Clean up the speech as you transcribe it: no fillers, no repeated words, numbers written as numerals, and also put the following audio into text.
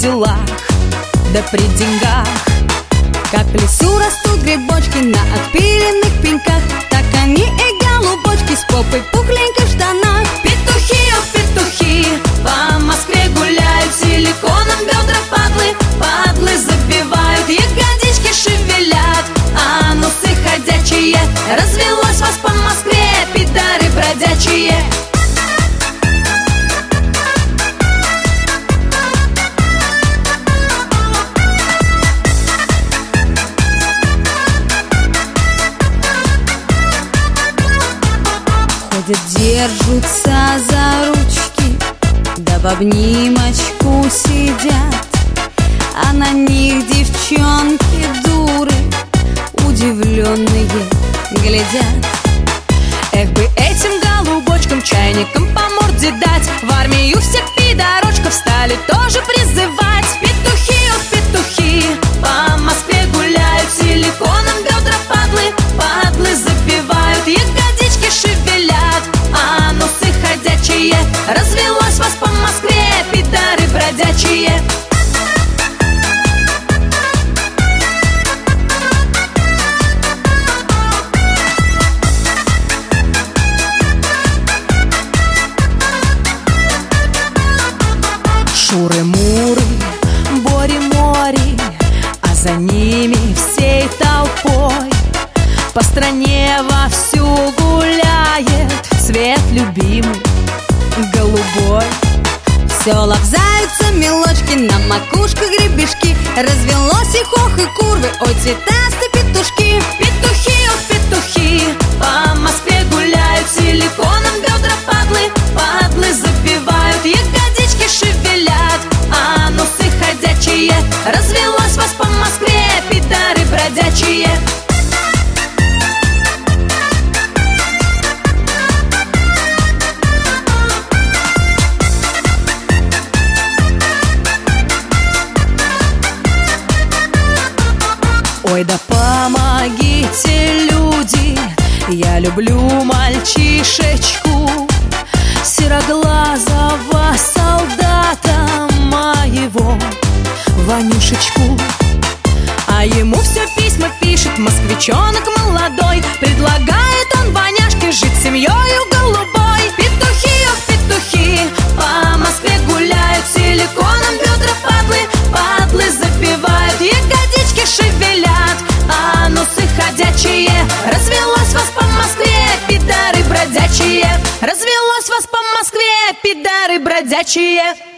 делах, да при деньгах. Как в лесу растут грибочки на отпиленных пеньках, так они и голубочки с попой пухленькой в штанах. Петухи, о петухи, по Москве гуляют, силиконом бедра падлы, падлы забивают, ягодички шевелят, анусы ходячие. Развелось вас по Москве, пидары бродячие. Ходят, держатся за ручки, да в обнимочку сидят, а на них девчонки дуры удивленные глядят. Эх бы этим голубочкам чайником по морде дать, в армию всех пидорочков стали тоже призывать. Петухи, о петухи, по Москве гуляют, силиконом бедра падлы, падлы забивают, ягодички шевелят, анусы ходячие. Развелось вас по Москве, пидары бродячие. Шуры-муры, бори-мори, а за ними всей толпой по стране вовсю гуляет цвет любимый голубой. В селах зайцы, мелочки, на макушках гребешки, развелось и хох, и курвы, ой, цветастые петушки. Петухи, о петухи, по Москве гуляют, силиконом бедра падлы, падлы забивают, ягодички шевелят, анусы ходячие. Развелось вас по Москве, пидары бродячие. Ой, да помогите, люди, я люблю мальчишечку, сероглазого солдата моего Ванюшечку. А ему все письма пишет москвичонок молодой, предлагает он Ваняшке жить с семьёю голубой. Петухи, о петухи, по Москве гуляют, силиконом бедра падлы, падлы забивают, ягодички шевелят, анусы ходячие. Развелось вас по Москве, пидары бродячие. Развелось вас по Москве, пидары бродячие.